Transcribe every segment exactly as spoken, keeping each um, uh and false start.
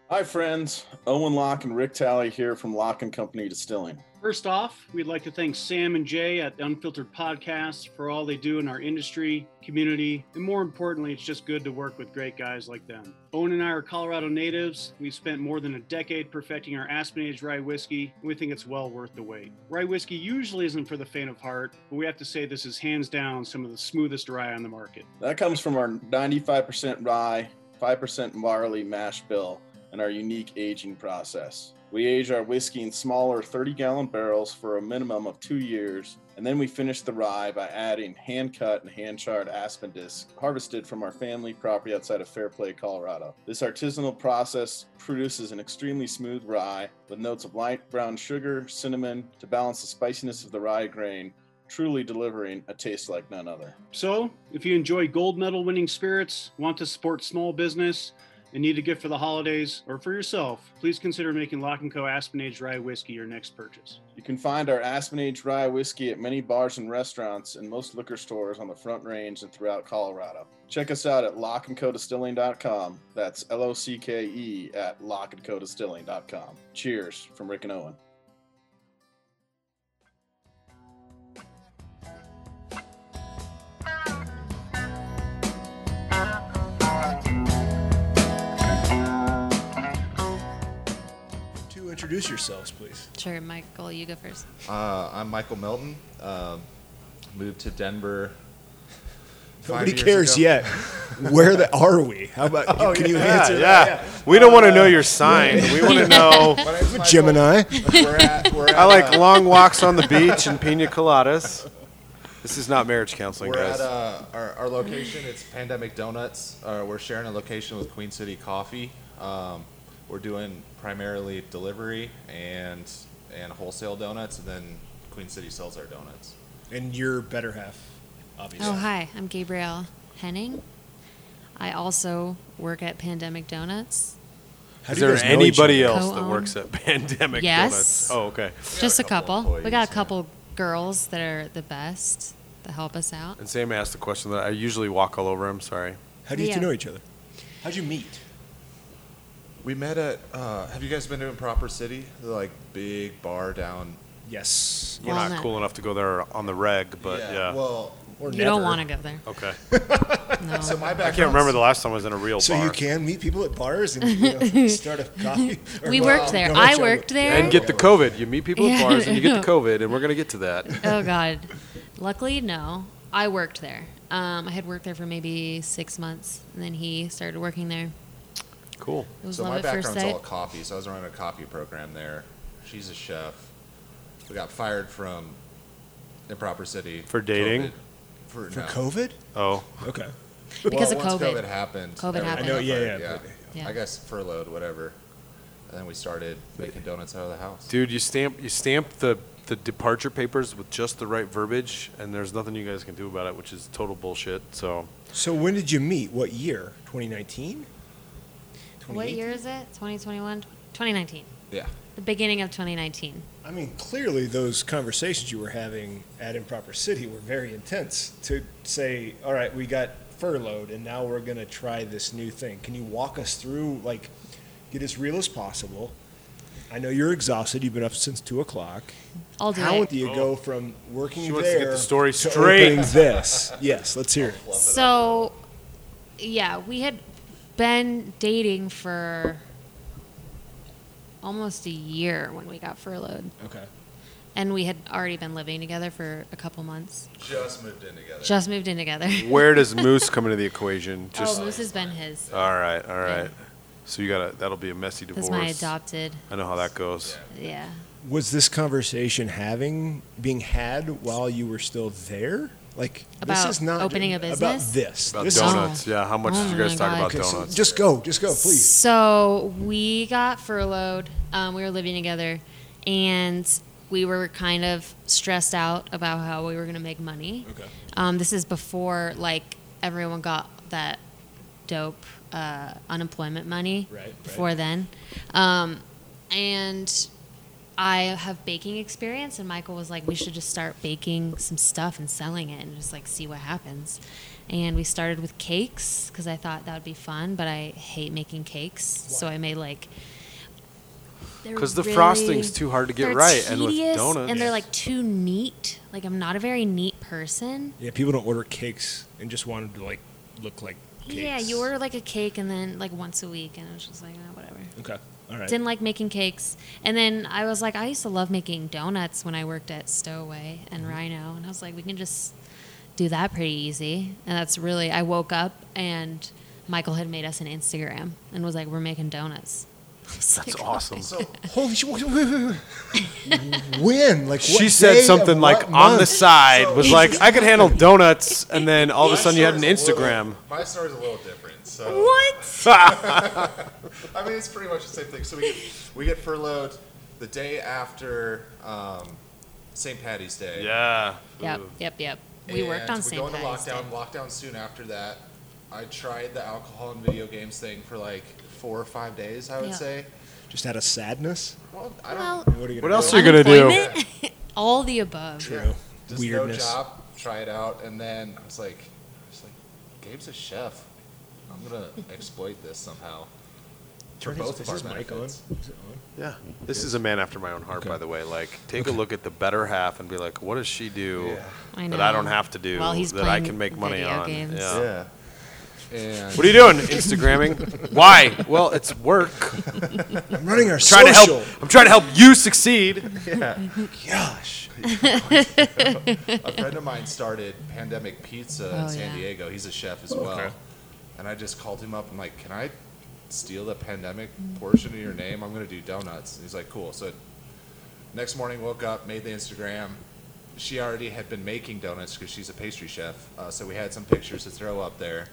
Hi, friends. Owen Locke and Rick Talley here from Locke and Company Distilling. First off, we'd like to thank Sam and Jay at Unfiltered Podcasts for all they do in our industry, community, and more importantly, it's just good to work with great guys like them. Owen and I are Colorado natives. We've spent more than a decade perfecting our Aspen Age rye whiskey, and we think it's well worth the wait. Rye whiskey usually isn't for the faint of heart, but we have to say this is hands down some of the smoothest rye on the market. That comes from our ninety-five percent rye, five percent barley mash bill, and our unique aging process. We age our whiskey in smaller thirty-gallon barrels for a minimum of two years, and then we finish the rye by adding hand-cut and hand-charred aspen discs harvested from our family property outside of Fairplay, Colorado. This artisanal process produces an extremely smooth rye with notes of light brown sugar, cinnamon to balance the spiciness of the rye grain, truly delivering a taste like none other. So, if you enjoy gold medal winning spirits, want to support small business, and need a gift for the holidays or for yourself, please consider making Locke and Co. Aspen Age Rye Whiskey your next purchase. You can find our Aspen Age Rye Whiskey at many bars and restaurants and most liquor stores on the Front Range and throughout Colorado. Check us out at lock and co distilling dot com. That's L O C K E at lock and co distilling dot com. Cheers from Rick and Owen. Introduce yourselves, please. Sure, Michael, you go first. Uh, I'm Michael Melton. Uh, moved to Denver. Nobody cares ago. yet. Where the, are we? How about oh, can you yeah, answer yeah. that? Yeah. We don't uh, want to know your sign. We want to know. Gemini. We're at, we're at, I like uh, long walks on the beach and pina coladas. This is not marriage counseling, we're guys. at uh, our, our location. It's Pandemic Donuts. Uh, we're sharing a location with Queen City Coffee. Um, We're doing primarily delivery and and wholesale donuts, and then Queen City sells our donuts. And your better half, obviously. Oh, hi. I'm Gabrielle Henning. I also work at Pandemic Donuts. How Is do you there guys know each anybody other? else that Co-own. works at Pandemic Yes. Donuts? Oh, okay. Just a a couple. couple We got a employees, couple girls that are the best that help us out. And Sam asked the question that I usually walk all over him. Sorry. How do you Yeah. two know each other? How'd you meet? We met at. Uh, have you guys been to Improper City? The like big bar down. Yes. We're not Walnut. cool enough to go there on the reg, but yeah. Well, Or You never. don't want to go there. Okay. No. so my I background. can't remember the last time I was in a real So bar. you can meet people at bars and you know, start a coffee? Or we well, worked there. no, I sorry. worked there. And get the COVID. You meet people at Yeah. bars and you get the COVID, and we're going to get to that. Oh, God. Luckily, no. I worked there. Um, I had worked there for maybe six months, and then he started working there. Cool. It was So love my at first background's sight. all coffee, so I was running a coffee program there. She's a chef. We got fired from Improper City For dating? COVID. For, For no. COVID? Oh. Okay. Because well, of once COVID. COVID happened. COVID everyone happened. I know, got yeah, fired, yeah, yeah. but- Yeah. I guess furloughed, whatever. And then we started making donuts out of the house. Dude, you stamp you stamp the, the departure papers with just the right verbiage, and there's nothing you guys can do about it, which is total bullshit. So So when did you meet? What year? twenty nineteen? What year is it? twenty twenty-one? twenty nineteen. Yeah. The beginning of twenty nineteen. I mean, clearly those conversations you were having at Improper City were very intense to say, all right, we got furloughed and now we're going to try this new thing. Can you walk us through, like, get as real as possible? I know you're exhausted. You've been up since two o'clock. I'll do How it. do you go from working She wants to there get the story to straight. opening this? Yes, let's hear it. So, yeah, we had been dating for almost a year when we got furloughed. Okay. And we had already been living together for a couple months. Just moved in together. Just moved in together. where does Moose come into the equation? Just oh, Moose has been his. all right, all right. Yeah. So you gotta that'll be a messy divorce. That's my adopted. I know how that goes. Yeah. Was this conversation having being had while you were still there? Like this About is not opening a about business? this. About this is- donuts. Yeah. How much Oh did you guys my talk God. about Okay, so donuts? just go, just go, please. So we got furloughed. Um, we were living together, and we were kind of stressed out about how we were going to make money. Okay. Um, this is before like everyone got that dope uh, unemployment money. Right, right. Before then, um, and I have baking experience, and Michael was like, we should just start baking some stuff and selling it and just like see what happens. And we started with cakes because I thought that would be fun, but I hate making cakes. Why? So I made like. Because the really- frosting's too hard to get they're right, and with tedious, donuts, and they're like too neat. Like I'm not a very neat person. Yeah, people don't order cakes and just want them to like look like cakes. Yeah, you order like a cake and then like once a week, and it's just like oh, whatever. Okay, all right. Didn't like making cakes, and then I was like, I used to love making donuts when I worked at Stowaway and Mm-hmm. Rhino, and I was like, we can just do that pretty easy. And that's really, I woke up and Michael had made us an Instagram and was like, we're making donuts. I was that's like, awesome. So Holy shit! wait, wait, wait, wait. When? Like what She said day of something like what on the month? side was like, I could handle donuts, and then all of a my sudden you had an story's a little- Instagram. my story's a little different. So What? I mean, it's pretty much the same thing. So we get, we get furloughed the day after um, Saint Patty's Day. Yeah. Yep, Ooh. yep, yep. We worked And on we Saint go into Patty's Day. lockdown. Lockdown soon after that. I tried the alcohol and video games thing for like four or five days, I would Yeah. say. Just out of sadness. Well, I don't. Well, What are you What gonna else do? are you gonna do? unemployment? All the above. True. Just Weirdness. no job. Try it out, and then I was like, I was like, Gabe's a chef. I'm gonna exploit this somehow. For Turn his- both is of his our mic on? benefits. Is it on? Yeah. This is a man after my own heart, Okay. by the way. Like, take a look at the better half and be like, what does she do Yeah. I that I don't know. have to do While he's that I playing can make money video on? games. Yeah. Yeah. And What are you doing? Instagramming? Why? Well, it's work. I'm running our Trying to social. help. I'm trying to help you succeed. yeah. Gosh. A friend of mine started Pandemic Pizza in Oh, San yeah. Diego. He's a chef as well. Okay. And I just called him up. I'm like, can I steal the pandemic portion of your name? I'm going to do donuts. And he's like, cool. So next morning, woke up, made the Instagram. She already had been making donuts because she's a pastry chef. Uh, so we had some pictures to throw up there.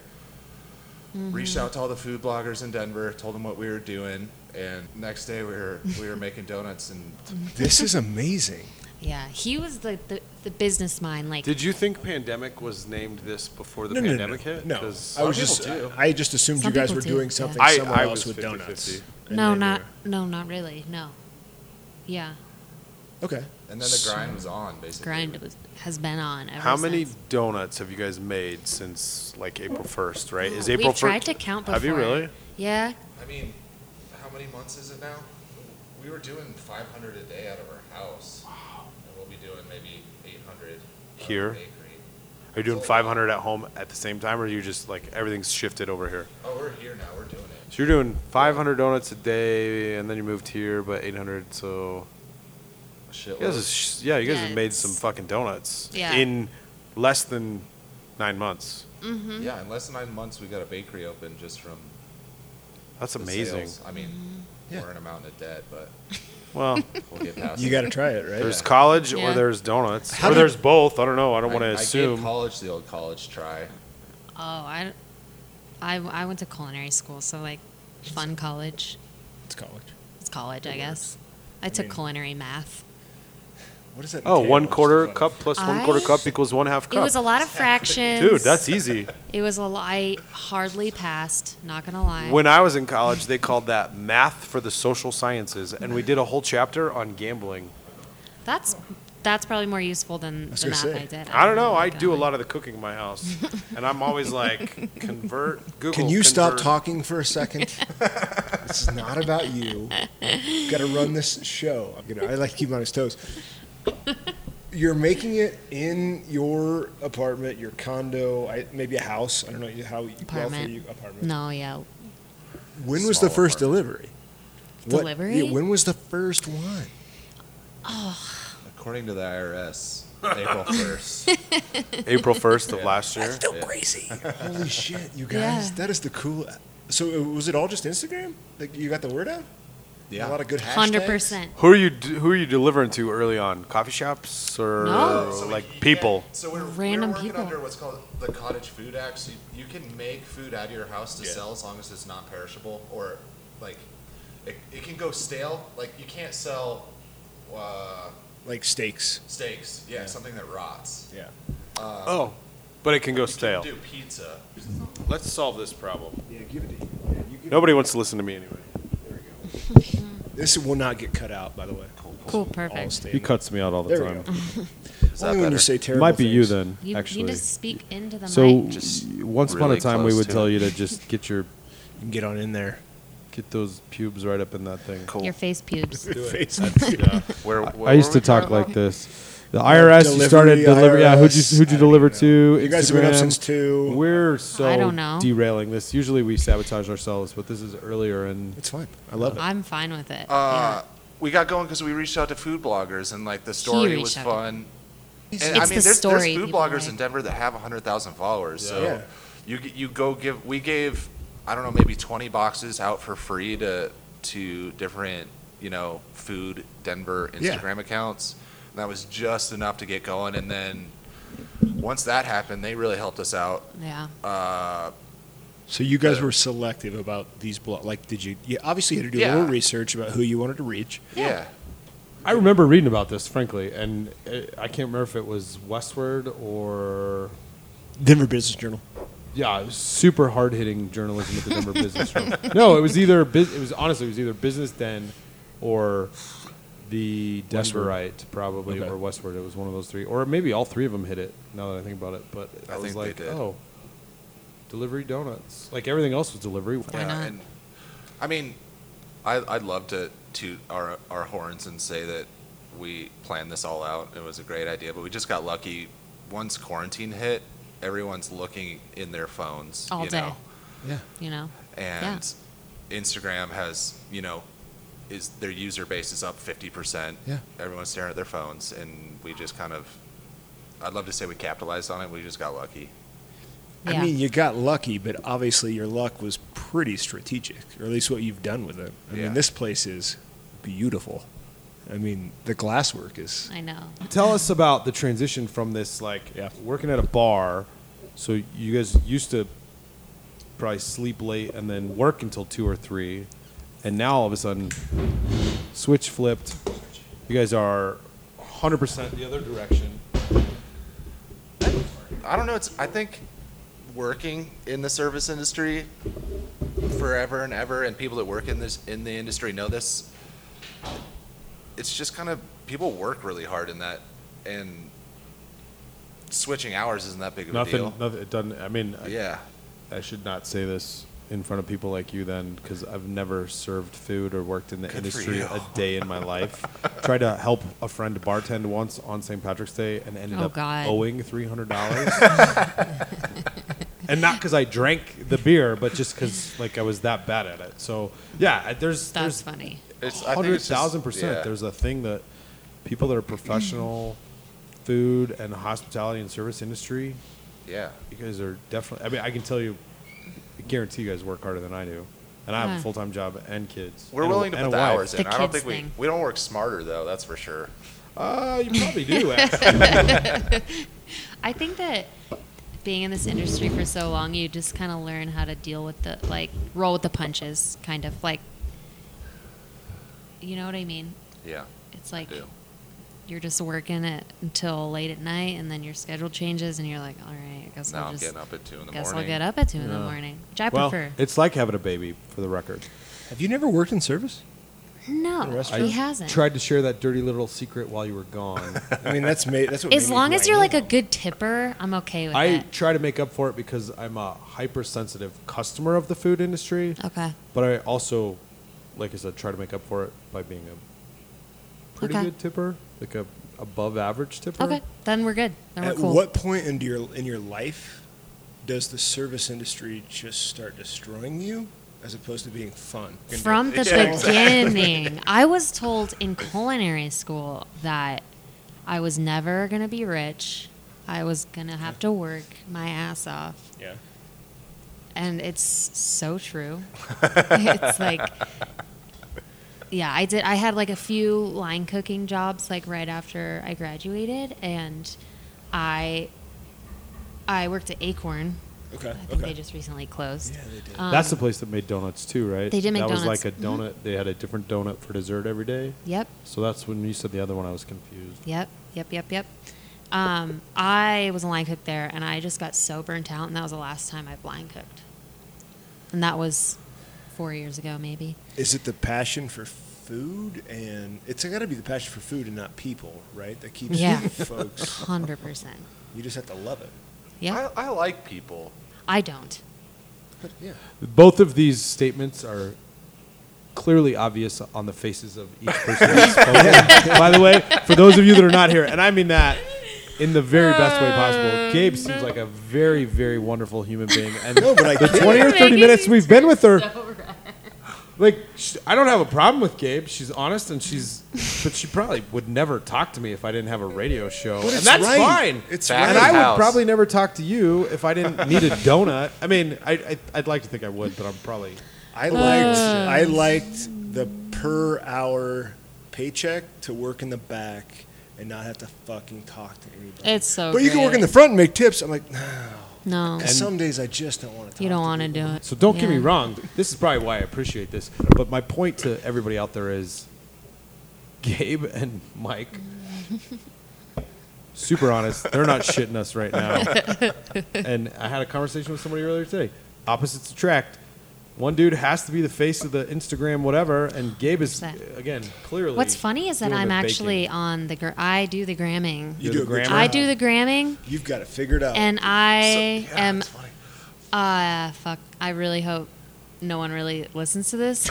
Reached out to all the food bloggers in Denver, told them what we were doing. And next day, we were we were making donuts. And This is amazing. Yeah, he was the, the, the business mind. Like, Did you think pandemic was named this before the No, no, no, pandemic hit? no. 'Cause I was some just people do. I just assumed Some you guys people were do, doing yeah. something I- somewhere I else was with fifty donuts. fifty. And no, then not, you're- no, not really. No. Yeah, Okay. and then the grind was on, basically. grind was, has been on ever How many since. donuts have you guys made since like April first, right? Is We've April first? tried to count Have you before. really? Yeah. I mean, how many months is it now? We were doing five hundred a day out of our house. Wow. And we'll be doing maybe eight hundred Here? Bakery. Are you doing five hundred at home at the same time, or are you just like everything's shifted over here? Oh, we're here now. We're doing it. So you're doing five hundred donuts a day, and then you moved here, but eight hundred. So Shit. you guys, is, sh- yeah, you guys Yeah, have made it's- some fucking donuts Yeah. in less than nine months. Mm-hmm. Yeah, in less than nine months, we got a bakery open just from That's the amazing. sales. I mean, Yeah. we're in a mountain of debt, but Well, we'll get past You it. got to try it, right? there's Yeah. college or Yeah. there's donuts How or did- there's both. I don't know. I don't want to I, I assume. gave college the old college try. Oh, I, I, I went to culinary school, so like, fun college. It's college. It's college, It I guess. I I took mean- culinary math. What does that? Oh, entail? one Just quarter fun. cup plus one I- quarter cup equals one half It cup. was a lot of fractions. Dude, that's easy. It was a lot. I hardly passed. Not gonna lie. When I was in college, they called that math for the social sciences, and we did a whole chapter on gambling. that's that's probably more useful than was the gonna math say. I did. I don't know. I'm I not do a gonna lot lie. of the cooking in my house, and I'm always like, convert Google. Can you stop convert. talking for a second? This is not about you. You got to run this show. You know, I like to keep him on his toes. You're making it in your apartment, your condo, I, maybe a house. I don't know how wealthy Apartment. you apartment. No, yeah. When was the Small first apartment. delivery? What- Delivery? yeah, when was the first one? According to the I R S, April first. April first of Yeah. last year? Still Yeah. crazy. Holy shit, you guys! Yeah. That is the cool. So uh, was it all just Instagram? Like you got the word out? Yeah. A lot of good hashtags. Hundred percent. Who are you? d- Who are you delivering to early on? Coffee shops or No. So like you people? can't- So we're, Random we're working people. under what's called the Cottage Food Act. So you, you can make food out of your house to Yeah. sell as long as it's not perishable, or like it, it can go stale. Like you can't sell uh, Like steaks. steaks. Yeah, Yeah. something that rots. Yeah. Oh, but it can go You stale. can do pizza. Let's solve this problem. Yeah, give it to you. Yeah, you give Nobody wants to listen to me anyway. This will not get cut out, by the way. Cool, All perfect. stay He in- cuts me out all the There we time. go. Is that Only when you better? say It terrible might be you things. then, You, actually. you just speak into the so mic. Just once upon really a time, we close would to tell it. you to just get your You can get on in there. get those pubes right up in that thing. Cool. Your face pubes. Face. Yeah. Where, I where used were to we talk talking like about? this. The I R S, you Delivery, started deliver. Yeah, who'd you I R S, who'd you I don't deliver even to? You guys have been up Instagram? since two. We're so I don't know. derailing this. Usually we sabotage ourselves, but this is earlier and It's fine. I love it. I'm fine with it. Uh, we got going because we reached out to food bloggers and like the story was reached out. fun. And, It's I mean, the there's, story there's food people bloggers like. in Denver that have one hundred thousand followers. So Yeah. you g- you go give we gave I don't know maybe twenty boxes out for free to to different you know food Denver Yeah. Instagram accounts. And that was just enough to get going. And then once that happened, they really helped us out. yeah. Uh, So you guys Uh, were selective about these blog. Like, did you? You obviously had to do Yeah. a little research about who you wanted to reach. yeah. I remember reading about this, frankly, and it, I can't remember if it was Westward or Denver Business Journal. yeah, it was super hard hitting journalism at the Denver Business Journal. No, it was either bus- it was honestly it was either Business Den or the Westward. Denverite, probably, Okay. or Westward. It was one of those three, or maybe all three of them hit it. Now that I think about it, but I, I was think they like, did. oh, delivery donuts. Like everything else was delivery. Why Yeah, not? and I mean, I, I'd love to toot our our horns and say that we planned this all out. It was a great idea, but we just got lucky. Once quarantine hit, everyone's looking in their phones All you day. know, Yeah. You know. and Instagram has you know is their user base is up fifty percent. Yeah. Everyone's staring at their phones, and we just kind of. I'd love to say we capitalized on it. We just got lucky. Yeah. I mean, you got lucky, but obviously your luck was pretty strategic, or at least what you've done with it. I Yeah. mean, this place is beautiful. I mean, the glasswork is. I know. Tell us about the transition from this, like, Yeah. working at a bar. So you guys used to probably sleep late and then work until two or three, and now all of a sudden, switch flipped. You guys are one hundred percent the other direction. I don't know. It's I think working in the service industry forever and ever, and people that work in this in the industry know this. It's just kind of people work really hard in that, and switching hours isn't that big of a Nothing, deal. nothing. It doesn't. I mean, I- Yeah, I should not say this in front of people like you then, because I've never served food or worked in the Good for industry you. a day in my life. Tried to help a friend bartend once on Saint Patrick's Day and ended Oh, up God. owing three hundred dollars. And not because I drank the beer, but just because like I was that bad at it. So yeah, I- there's That's there's funny. it's I think hundred it's just- thousand percent. yeah. There's a thing that people that are professional, food and hospitality and service industry. yeah. You guys are definitely. I mean, I can tell you, I guarantee you guys work harder than I do, and I have Yeah. a full time job and kids. We're and a- willing to and put a the wife. hours in. The I don't kids think we thing. we don't work smarter though. That's for sure. Uh, you probably do. Actually. I think that being in this industry for so long, you just kind of learn how to deal with the like roll with the punches, kind of like. You know what I mean? Yeah, It's like I do. you're just working it until late at night, and then your schedule changes, and you're like, all right, I guess Now I'll I'm just getting up at two in the guess morning. I'll get up at two in the Yeah. morning, which I well, prefer. it's like having a baby, for the record. Have you never worked in service? No, restaurant? he hasn't. Tried to share that dirty little secret while you were gone. I mean, that's made. That's what. As made me long who as I you're am. like a good tipper, I'm okay with I it. try to make up for it because I'm a hypersensitive customer of the food industry, Okay. but I also, like I said, try to make up for it by being a pretty Okay. good tipper, like a above average tipper. Okay, then we're good. Then we're At cool. what point in your in your life does the service industry just start destroying you, as opposed to being fun? From the Yeah, exactly. beginning, I was told in culinary school that I was never going to be rich. I was going to have to work my ass off. Yeah. And it's so true. It's like, yeah, I did. I had like a few line cooking jobs like right after I graduated, and I I worked at Acorn. Okay. I think okay. they just recently closed. Yeah, they did. Um, That's the place that made donuts too, right? They did make that donuts. was like a Mhm. donut. They had a different donut for dessert every day. Yep. So that's when you said the other one, I was confused. Yep, yep, yep, yep. Um, I was a line cook there, and I just got so burnt out, and that was the last time I line cooked. And that was four years ago, maybe. Is it the passion for food, and it's got to be the passion for food and not people, right? That keeps Yeah. folks. one hundred percent. You just have to love it. Yeah. I, I like people. I don't. But yeah. Both of these statements are clearly obvious on the faces of each person who's spoken. By the way, for those of you that are not here, and I mean that in the very best way possible, Gabe seems like a very, very wonderful human being. And No, but I the get twenty or it. thirty minutes we've been with her, like, sh I don't have a problem with Gabe. She's honest, and she's, but she probably would never talk to me if I didn't have a radio show, But and it's that's right. fine. It's Back And in I would house. probably never talk to you if I didn't need a donut. I mean, I, I I'd like to think I would, but I'm probably. I liked I liked the per hour paycheck to work in the back and not have to fucking talk to anybody. It's so but you can work great. in the front and make tips. I'm like, no. No. 'Cause some days I just don't want to talk You don't to want to people. do it. So don't get me Yeah. wrong. This is probably why I appreciate this. But my point to everybody out there is, Gabe and Mike, super honest. They're not shitting us right now. And I had a conversation with somebody earlier today. Opposites attract. One dude has to be the face of the Instagram, whatever, and Gabe is one hundred percent. again clearly. What's funny is that doing I'm the actually baking. on the. Gr- I do the gramming. You You're do the a good grammar? job. I do the gramming, You've got it figured out. and I So- yeah, am. it's funny. Uh, fuck. I really hope no one really listens to this.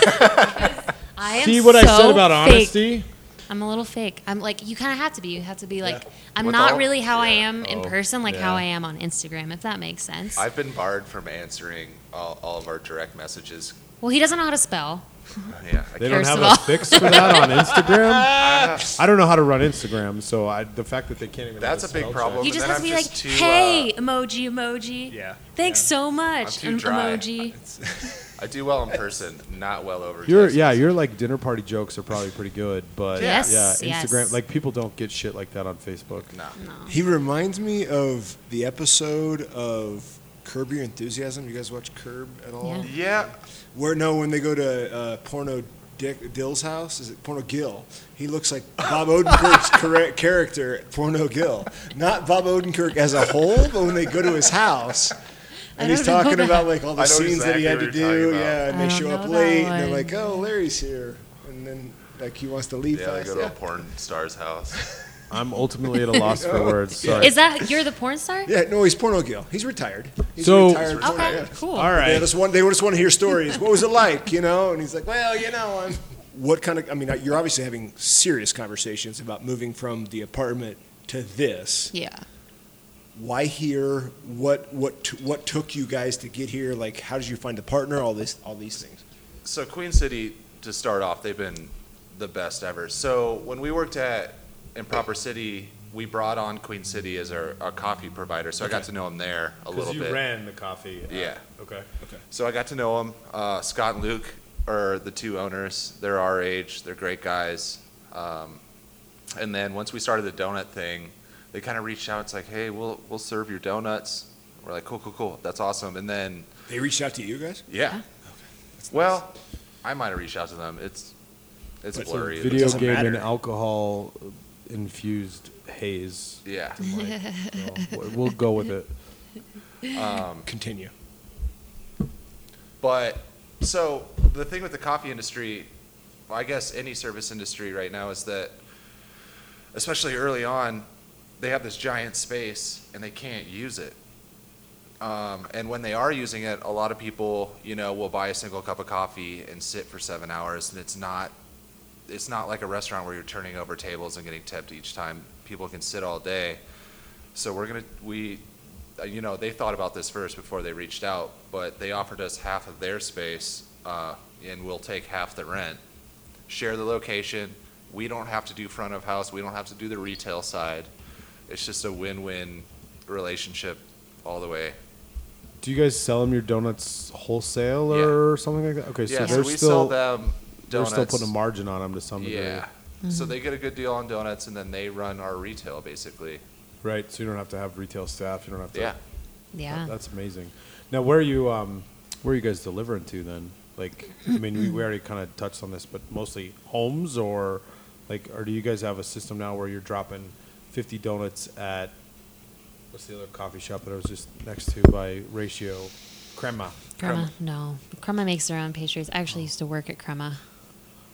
I am See what I so said about fake. honesty? I'm a little fake. I'm like, you kind of have to be. You have to be like, Yeah. I'm With not all- really how I yeah. am in Oh, person, like yeah. how I am on Instagram, if that makes sense. I've been barred from answering all, all of our direct messages. well, he doesn't know how to spell. Yeah, I They can't- don't First have of a all. fix for that on Instagram. I don't know how to run Instagram, so I, the fact that they can't even. That's have a big spell check- problem. You but just then have to I'm be like, just too, hey, uh, emoji, emoji. yeah. Thanks yeah. so much, too em- dry. emoji. I do well in person, not well over. Your text. yeah, your like dinner party jokes are probably pretty good, but Yes, yeah, yes. Instagram like people don't get shit like that on Facebook. No. No. He reminds me of the episode of Curb Your Enthusiasm. You guys watch Curb at all? Yeah. Yeah, Where no, when they go to uh, Porno Dick Dill's house, is it Porno Gill? He looks like Bob Odenkirk's correct character, Porno Gill. Not Bob Odenkirk as a whole, but when they go to his house. And I he's don't know talking that. about like all the I know scenes that he had exactly to what you're do, talking about. yeah, and I they don't show up know that late, and they're one. like, "Oh, Larry's here," and then like he wants to leave yeah. They fast. go to Yeah. a porn star's house. I'm ultimately at a loss for words. Sorry. Is that you're the porn star? Yeah, no, he's Porno Gill. He's retired. He's So- retired porno, Okay, yeah. cool. All They right. just want they just want to hear stories. What was it like, you know? And he's like, well, you know, I'm. What kind of? I mean, you're obviously having serious conversations about moving from the apartment to this. Yeah. Why here? What what t- what took you guys to get here? Like, how did you find a partner? All this, all these things. So Queen City, to start off, they've been the best ever. So when we worked at Improper City, we brought on Queen City as our, our coffee provider. So I got to know them there a little Because you bit. ran the coffee. uh, Yeah. Okay. So I got to know them. Uh, Scott and Luke are the two owners. They're our age. They're great guys. Um, and then once we started the donut thing, they kind of reached out. It's like, hey, we'll we'll serve your donuts. We're like, cool, cool, cool. That's awesome. And then, They reached out to you guys. yeah. Well, I might have reached out to them. It's it's It's a blurry. video doesn't game and matter. alcohol infused haze. Yeah. So we'll go with it. Um, Continue. But so the thing with the coffee industry, well, I guess any service industry right now is that, especially early on, they have this giant space and they can't use it. Um, and when they are using it, a lot of people, you know, will buy a single cup of coffee and sit for seven hours, and it's not, it's not like a restaurant where you're turning over tables and getting tipped each time. People can sit all day. So we're gonna, we, uh, you know, they thought about this first before they reached out, but they offered us half of their space, uh, and we'll take half the rent, share the location. We don't have to do front of house. We don't have to do the retail side. It's just a win-win relationship all the way. Do you guys sell them your donuts wholesale or something like that? Okay, so Yeah, so they're we still sell them they're donuts. still putting a margin on them to some degree. Yeah. So they get a good deal on donuts, and then they run our retail basically. Right. So you don't have to have retail staff. You don't have to. Yeah. Yeah. That- that's amazing. Now, where are you? Um, where are you guys delivering to then? Like, I mean, we, we already kind of touched on this, but mostly homes, or like, or do you guys have a system now where you're dropping fifty donuts at what's the other coffee shop that I was just next to by Ratio? Crema. Crema. No. Crema makes their own pastries. I actually used to work at Crema.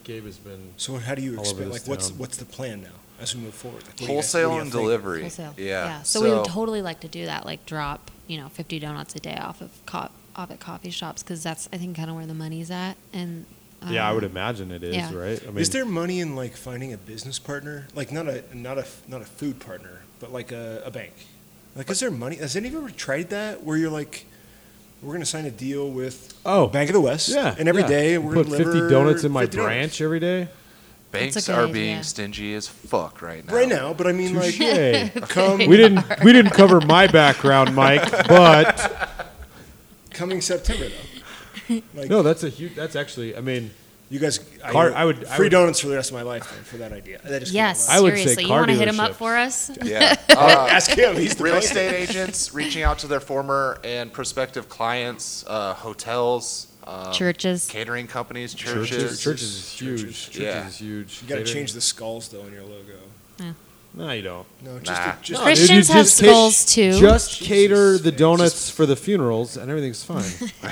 Gabe has been. So how do you All over expect? this Like, what's town. what's the plan now as we move forward? Like, what do you guys- Wholesale what do you and think? delivery. Wholesale. Yeah. So, we would totally like to do that, like drop, you know, fifty donuts a day off of co- off at coffee shops, because that's I think kind of where the money's at. And um, Yeah, I would imagine it is, yeah. right? I mean, Is there money in like finding a business partner, like not a not a not a food partner, but like a, a bank? Like, is there money? Has anyone ever tried that where you're like, we're going to sign a deal with Oh. Bank of the West, Yeah. and every yeah. day we're put going to fifty donuts in my fifty donuts. branch every day. Banks That's a are good being idea. stingy as fuck right now. Right now, but I mean, like, Touche. come we didn't we didn't cover my background, Mike, but coming September though. Like, no, that's a huge. That's actually. I mean, you guys, Car- I would- I free would- donuts for the rest of my life then, for that idea. That just came Yes, out I would say seriously, you car want to hit him up dealerships. for us? Yeah. loud. Uh, Ask him. He's the real bank. estate agents reaching out to their former and prospective clients, uh, hotels, um, Churches. catering companies, churches, churches. churches is huge. Churches. Churches Yeah. is huge. You got to Catering- change the skulls though in your logo. No, you don't. No, just Nah. to, just No, Christians dude, you have just skulls too. Just Jesus. cater the Just- donuts for the funerals, and everything's fine.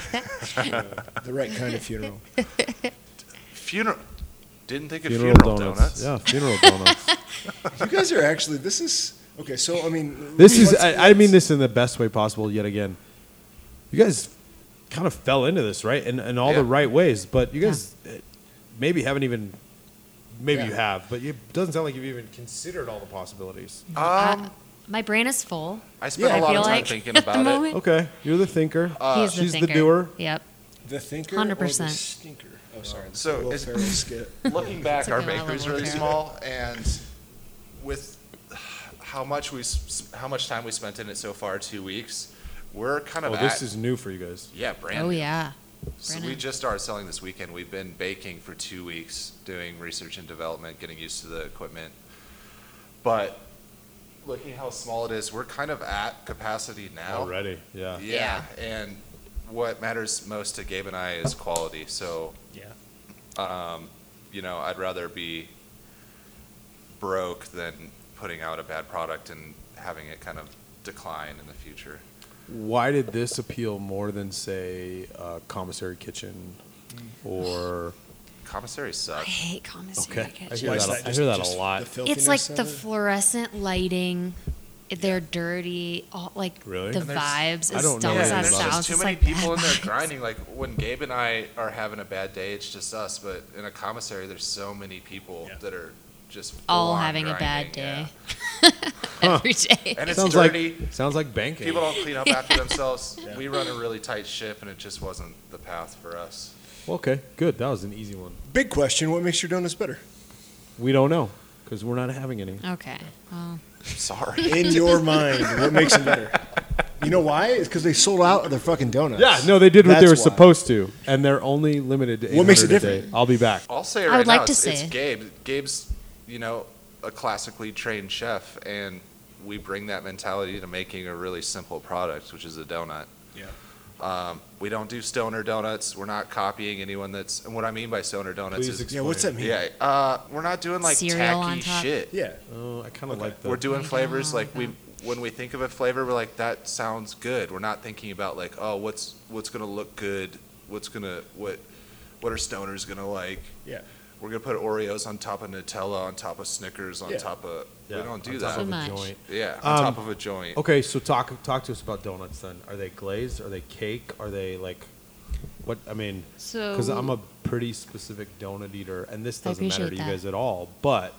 the right kind of funeral. Funeral. Didn't think of funeral, funeral, donuts. donuts. Yeah, funeral donuts. You guys are actually. This is okay. So I mean, This is. let's- I, I let's- mean this in the best way possible. Yet again, you guys kind of fell into this, right? In, in all Yeah. the right ways, but you guys uh, maybe haven't even. Maybe Yeah. you have, but it doesn't sound like you've even considered all the possibilities. Um, Uh, my brain is full. I spent yeah, a I lot feel of time like thinking at the about it. moment. Okay, you're the thinker. Uh, He's the she's the thinker. doer. Yep. The thinker, one hundred or the percent. stinker. Oh, sorry. So Will it's- Ferrell skit. Looking back, It's our okay, I bakery's love really Wolfpack. small, and with how much we s- how much time we spent in it so far, two weeks, we're kind of Oh, at this is new for you guys. yeah, brand Oh new. yeah. So Brand we new. just started selling this weekend. We've been baking for two weeks, doing research and development, getting used to the equipment. But looking how small it is, we're kind of at capacity now. Already, yeah. Yeah, and what matters most to Gabe and I is quality. So, Yeah. um, you know, I'd rather be broke than putting out a bad product and having it kind of decline in the future. Why did this appeal more than, say, uh, Commissary Kitchen or? Commissary I sucks. hate commissary Okay, I kitchen. hear Why is that. that I just- hear that just a lot. the It's filthiness like of the it? fluorescent lighting. They're dirty. All, like Really? the And there's- vibes. I As don't know dumb anything as that and there's about it. sounds, just too it's many like people bad in there vibes. grinding. Like when Gabe and I are having a bad day, it's just us. But in a commissary, there's so many people Yeah. that are just All full-on having a bad grinding, day. Every day. yeah. And it's Sounds dirty. like sounds like banking. People don't clean up after themselves. Yeah. We run a really tight ship, and it just wasn't the path for us. Well, okay, good. That was an easy one. Big question: what makes your donuts better? We don't know because we're not having any. Okay. Well, Sorry. In your mind, what makes them better? You know why? It's because they sold out of their fucking donuts. Yeah, no, they did what they were That's why. supposed to, and they're only limited to eight What makes hundred it a day. different? I'll be back. I'll say it I right would now. like to it's, it's say- Gabe. Gabe's, you know, a classically trained chef, and we bring that mentality to making a really simple product, which is a donut. Yeah. Um, we don't do stoner donuts. We're not copying anyone that's. And what I mean by stoner donuts Please is, Yeah. What's that mean? yeah, uh, we're not doing like Cereal on tacky top? shit. Yeah. Oh, I kind of Okay. like that. We're doing I flavors don't like we like when we think of a flavor, we're like that sounds good. We're not thinking about like, oh, what's what's gonna look good, what's gonna what what are stoners gonna like. Yeah. We're gonna put Oreos on top of Nutella, on top of Snickers, on Yeah. top of. Yeah, we don't do on that. top of a Too much. joint. Yeah, on Um, top of a joint. Okay, so talk talk to us about donuts then. Are they glazed? Are they cake? Are they like what? I mean, so because I'm a pretty specific donut eater, and this I doesn't matter to appreciate you that. guys at all. But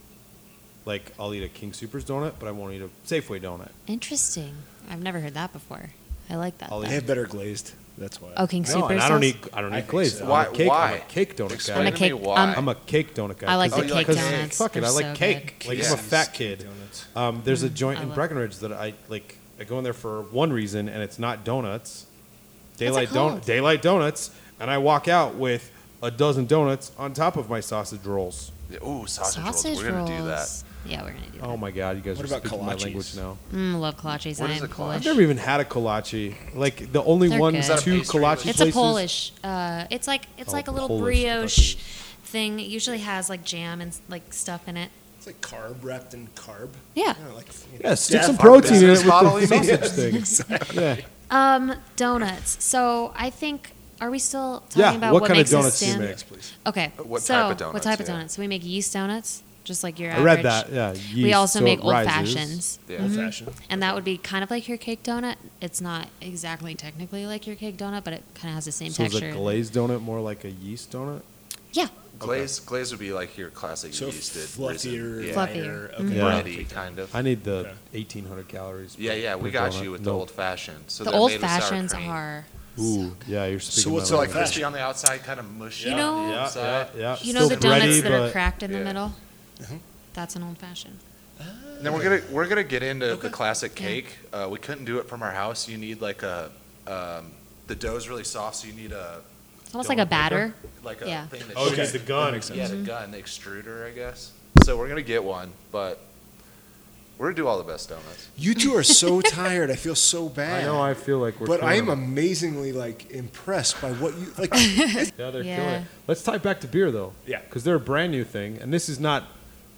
like, I'll eat a King Supers donut, but I won't eat a Safeway donut. interesting. I've never heard that before. I like that. I'll though. They have better glazed. That's why. Oh, King No, Supers. and I don't does? eat I don't I eat think glazed. so. I'm Why- a cake. why? I'm a cake donut Explain guy. I'm a to me cake- why. I'm- I'm a cake donut guy. I like 'cause the you cake like Because, donuts. fuck it, They're I like so cake. good. Like Yeah. I'm a fat kid. Donuts. Um, there's a joint I in love- Breckenridge that I like. I go in there for one reason, and it's not donuts. it Daylight don- called? Daylight Donuts, and I walk out with a dozen donuts on top of my sausage rolls. Yeah, ooh, sausage, Sausage rolls. We're gonna do that. rolls. Yeah, we're gonna do that. Oh my god, you guys What are about speaking my kolaches? language now. Mm, love kolaches. What I is am a kolache? Polish. I've never even had a kolache. Like the only They're one, good. Is that a two pastry? kolache It's places. a Polish. Uh, it's like it's Oh, like a little Polish brioche kolaches. thing. It usually has like jam and like stuff in it. It's like carb wrapped in carb. Yeah. You know, like, you Yeah, know, stick death some by protein in it business with model, the you mean? sausage thing. Yeah. Um, donuts. So I think Are we still talking Yeah, about what what, kind of makes us donuts do you stand? make? Yes, please. Okay. What so, type of What type of donuts, yeah. donuts? So we make yeast donuts, just like your I average. read that. Yeah. We yeast, also so make it old rises. fashions. Yeah. Old Mhm. fashioned. And that would be kind of like your cake donut. It's not exactly technically like your cake donut, but it kind of has the same So is texture. a glazed donut more like a yeast donut? Yeah. Glaze glaze would be like your classic So yeasted fluffier, risen. Yeah. Fluffier. lighter, Mhm. okay. Yeah. bready kind of. I need the Okay. eighteen hundred calories. Yeah, per- yeah, we per got donut. you with the No. old fashioned. So The they're old made with sour fashions cream. are. Ooh, yeah, you're speaking. what's my it like like language. crispy on the outside, kind of mushy. You on know- the Yeah, yeah, inside. yeah. You know Still the donuts bready, that are but- cracked in the yeah. middle? Uh-huh. That's an old fashioned. And then we're gonna we're gonna get into Okay. the classic Yeah. cake. Uh, we couldn't do it from our house. You need like a um, the dough's really soft, so you need a It's almost like a donut batter. maker, like a Yeah. thing that Oh, shoots- okay. the gun. That makes sense. Yeah, Mm-hmm. the gun, the extruder, I guess. So we're gonna get one, but we're gonna do all the best donuts. You two are so tired. I feel so I bad. know. I feel like we're. but I am killing 'em. amazingly like impressed by what you like. Yeah, they're killing Yeah. it. Let's tie it back to beer though. Yeah. Because they're a brand new thing, and this is not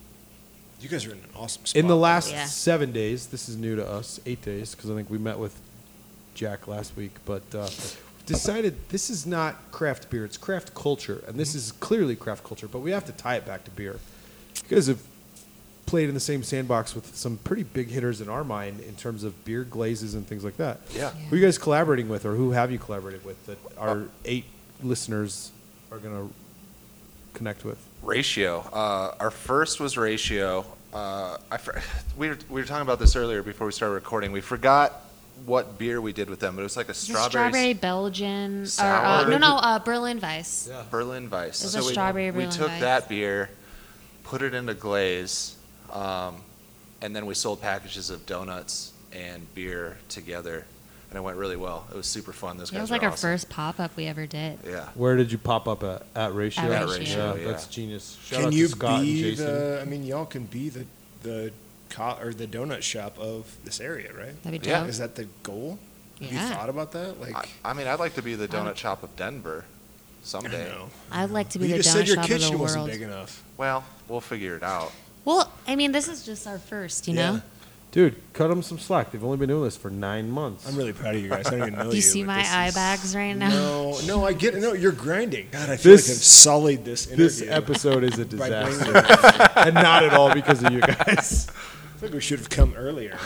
You guys are in an awesome spot. in the last Yeah. seven days. This is new to us. Eight days because I think we met with Jack last week, but uh, decided this is not craft beer. It's craft culture, and this is clearly craft culture. But we have to tie it back to beer. You guys have played in the same sandbox with some pretty big hitters in our mind in terms of beer glazes and things like that. Yeah. Who are you guys collaborating with, or who have you collaborated with that our eight listeners are going to connect with? Ratio. Uh, our first was Ratio. Uh, I fr- we were we were talking about this earlier before we started recording. We forgot what beer we did with them, but it was like a It's a strawberry, strawberry Belgian. Or, Sour. uh, no, no, uh, Berlin Weiss. Yeah. Berlin Weiss. It was a we, strawberry we Berlin took Weiss. that beer, put it into glaze, um, and then we sold packages of donuts and beer together, and it went really well. It was super fun. Those Yeah, it guys was like were our awesome. first pop up we ever did. Yeah. Where did you pop up at? At Ratio? At At Ratio, yeah, yeah. that's genius. Shout Can out you to Scott and be Jason. the? I mean, y'all can be the the co- or the donut shop of this area, right? That'd be Yeah. dope. Is that the goal? Have you Yeah. thought about that? Like, I, I mean, I'd like to be the Um, donut shop of Denver I someday. don't know. I'd like to be you the just donut said your shop of the kitchen wasn't world. big enough. Well, we'll figure it out. Well, I mean, this is just our first, you Yeah. know? Dude, cut them some slack. They've only been doing this for nine months. I'm really proud of you guys. I don't even know Do you. you see but my this eye is- bags right now? No, no, I get it. No, you're grinding. God, I feel This- like I've sullied this interview. This episode is a by blaming disaster, you. and not at all because of you guys. I think we should have come earlier.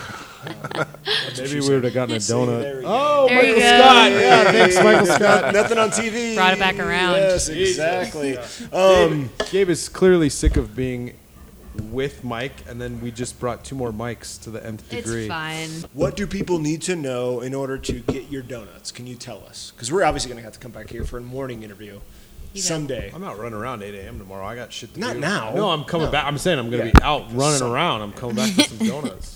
Maybe we would have gotten a See, donut. there we go. Oh, There you Michael go. Scott! Yeah, thanks, Hey, Michael got Scott. Nothing on T V. Brought it back around. Yes, exactly. Um, Gabe is clearly sick of being with Mike, and then we just brought two more mics to the nth It's degree. fine. what do people need to know in order to get your donuts? Can you tell us? Because we're obviously going to have to come back here for a morning interview You got- someday. I'm not running around eight a.m. tomorrow. I got shit to Not do. now. No, I'm coming No. back. I'm saying I'm going to Yeah. be out running Some- around. I'm coming back with some donuts.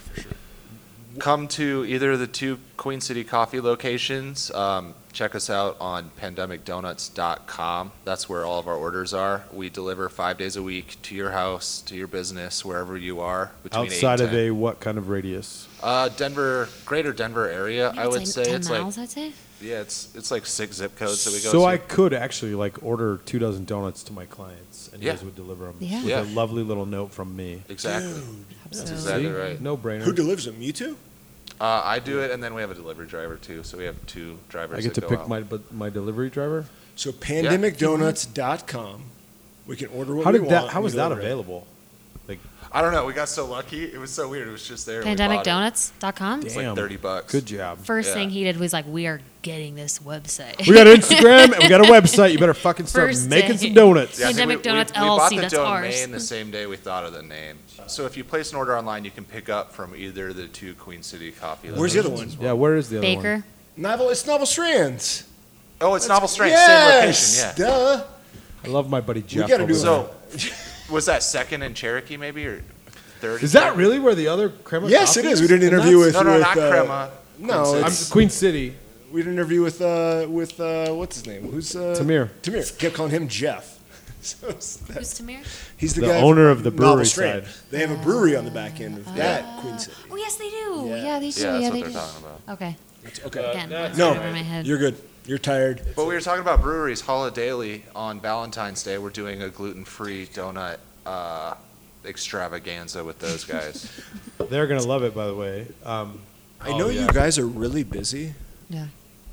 Come to either of the two Queen City coffee locations. Um, check us out on pandemic donuts dot com. That's where all of our orders are. We deliver five days a week to your house, to your business, wherever you are. Between Outside eight of and a what kind of radius? ten. uh, Denver, greater Denver area, I would it's say. like ten It's miles, like I'd say. yeah, it's it's like six zip codes that we go So to. I could actually like order two dozen donuts to my clients, and you Yeah. guys would deliver them Yeah. with Yeah. a lovely little note from me. exactly. That's Absolutely. exactly See? right. No brainer. Who delivers them? You two? Uh, I do it, and then we have a delivery driver too. So we have two drivers. I get that to go pick out. my but my delivery driver. So pandemic donuts dot com. We can order what How we did want. that? How and was we that deliver it. available? Like, I don't know. We got so lucky. It was so weird. It was just there. and we pandemic bought it. donuts dot com. It's like Damn. thirty bucks. good job. First Yeah. thing he did was like, we are getting this website. We got Instagram and we got a website. You better fucking start First making day. some donuts. Yeah, I think Pandemic we- Donuts we, we bought L L C, the that's domain ours. the same day we thought of the name. So if you place an order online, you can pick up from either of the two Queen City coffee. Where's the other locations one? as Yeah, where is the other one? Baker. Novel. It's Novel Strands. Oh, it's Novel Strength, Yes, same location. Yeah. duh. I love my buddy Jeff. gotta over do there. So was that second in Cherokee maybe or third? Is that really where the other crema? Yes, coffee it is. is? We did an And interview that's- with. No, no, with, not uh, Crema. No, Queen I'm it's, Queen City. we did an interview with uh, with uh, what's his name? Who's uh, Tamir. Tamir. Kept calling him Jeff. So it's that- Who's Tamir? he's the, The guy owner from of the Novel brewery Strand. side. They have a brewery on the back end of that Queen City. Oh yes, they do. Yeah. Yeah, they do. Yeah, that's yeah, what they they're do. talking about. Okay. Okay. Again, that's No, over my head. you're good. You're tired. But we were talking about breweries. Holidaily on Valentine's Day, we're doing a gluten-free donut uh, extravaganza with those guys. They're gonna love it, by the way. Um, I oh, know yeah. you guys are really busy, Yeah.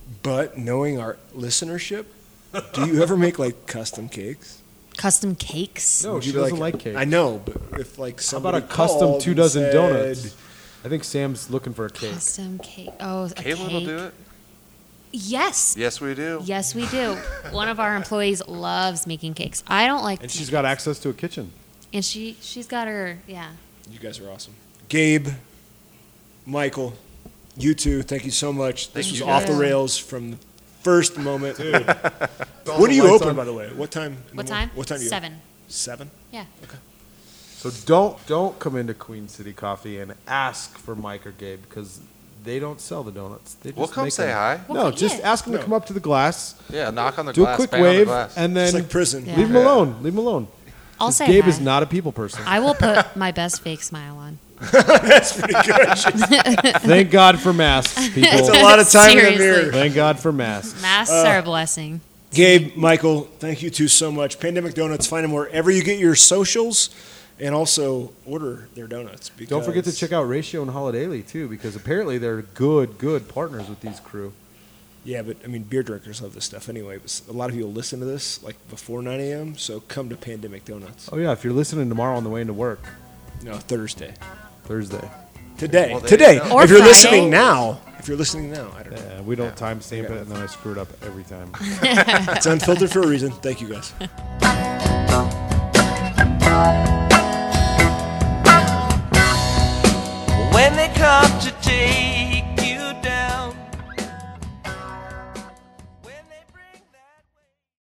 But knowing our listenership, do you ever make like custom cakes? Custom cakes? No, Would she you be doesn't like, cake. I know, but if like How about somebody a custom called two and dozen said- donuts? I think Sam's looking for a cake. Custom cake. Oh, a Caitlin cake. will do it. Yes. Yes, we do. Yes, we do. One of our employees loves making cakes. I don't like. And she's got access to a kitchen. And she she's got her yeah. You guys are awesome. Gabe, Michael, you two, thank you so much. This Thank was you. off the Yeah. rails from the first moment. Dude. All When the do you lights open, on. by the way? What time? in the What morning? time? What time do you Seven. open? Seven? Yeah. So don't don't come into Queen City Coffee and ask for Mike or Gabe because they don't sell the donuts. They just We'll come make say them. hi. Well, No, just yeah. ask them No. to come up to the glass, Yeah, knock on the do glass. a quick bang on the wave, glass. and It's then like prison. Yeah. leave them alone. Leave them alone. I'll 'Cause say Gabe hi. is not a people person. I will put my best fake smile on. That's pretty good. Thank God for masks, people. That's a lot of time in the Seriously. mirror. Thank God for masks. Masks are a blessing. Gabe, Michael, thank you two so much. Pandemic Donuts, find them wherever you get your socials, and also order their donuts. Don't forget to because- check out Ratio and Holidaily too, because apparently they're good, good partners with these crew. Yeah, but I mean, beer drinkers love this stuff anyway. But a lot of people listen to this like before nine a.m., so come to Pandemic Donuts. Oh yeah, if you're listening tomorrow on the way into work, No, Thursday. Thursday. Today. Well, there Today. you go. Or If you're Friday. listening now, if you're listening now, I don't know. Yeah, we don't timestamp it, and then I screw it up every time. It's unfiltered for a reason. Thank you guys.